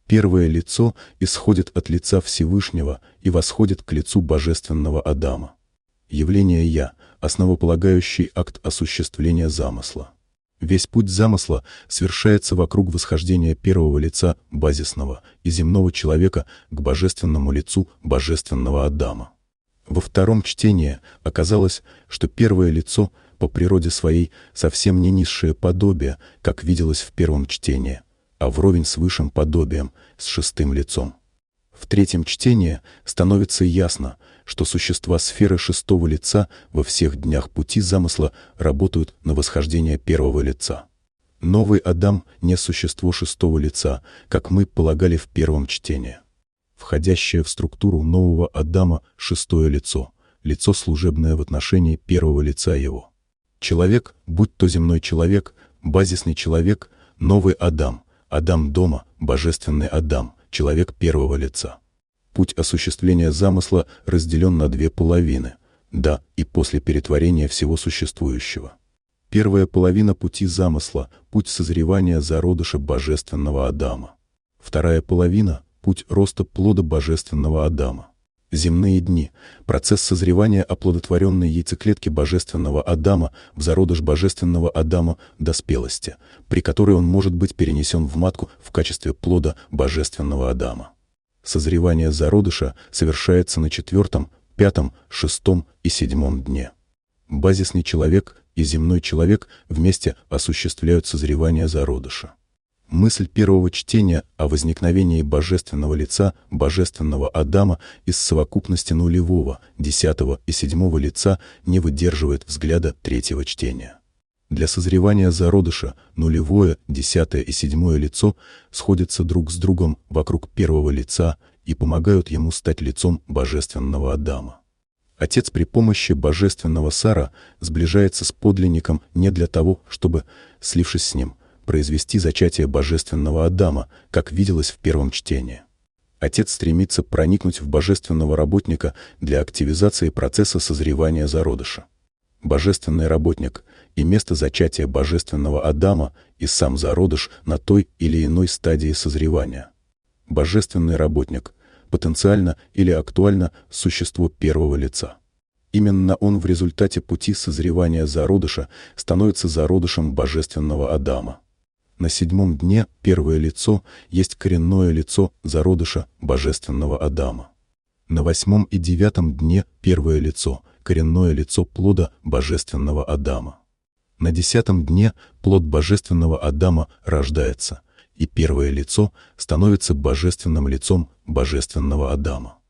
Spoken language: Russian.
Первое лицо исходит от лица Всевышнего и восходит к лицу божественного Адама. Явление «Я» — основополагающий акт осуществления замысла. Весь путь замысла совершается вокруг восхождения первого лица базисного и земного человека к божественному лицу божественного Адама. Во втором чтении оказалось, что первое лицо по природе своей совсем не низшее подобие, как виделось в первом чтении, а вровень с высшим подобием, с шестым лицом. В третьем чтении становится ясно, что существа сферы шестого лица во всех днях пути замысла работают на восхождение первого лица. Новый Адам не существо шестого лица, как мы полагали в первом чтении. Входящее в структуру нового Адама шестое лицо, лицо служебное в отношении первого лица его. Человек, будь то земной человек, базисный человек, новый Адам, Адам дома, божественный Адам, человек первого лица. Путь осуществления замысла разделен на две половины – до и после перетворения всего существующего. Первая половина пути замысла – путь созревания зародыша божественного Адама. Вторая половина – путь роста плода божественного Адама. Земные дни – процесс созревания оплодотворенной яйцеклетки божественного Адама в зародыш божественного Адама до спелости, при которой он может быть перенесен в матку в качестве плода божественного Адама. Созревание зародыша совершается на четвертом, пятом, шестом и седьмом дне. Базисный человек и земной человек вместе осуществляют созревание зародыша. Мысль первого чтения о возникновении божественного лица, божественного Адама из совокупности нулевого, десятого и седьмого лица не выдерживает взгляда третьего чтения. Для созревания зародыша нулевое, десятое и седьмое лицо сходятся друг с другом вокруг первого лица и помогают ему стать лицом божественного Адама. Отец при помощи божественного Сара сближается с подлинником не для того, чтобы, слившись с ним, произвести зачатие божественного Адама, как виделось в первом чтении. Отец стремится проникнуть в божественного работника для активизации процесса созревания зародыша. Божественный работник и место зачатия божественного Адама и сам зародыш на той или иной стадии созревания. Божественный работник – потенциально или актуально существо первого лица. Именно он в результате пути созревания зародыша становится зародышем божественного Адама. На седьмом дне первое лицо есть коренное лицо зародыша божественного Адама. На восьмом и девятом дне первое лицо – коренное лицо плода божественного Адама. На десятом дне плод божественного Адама рождается, и первое лицо становится божественным лицом божественного Адама.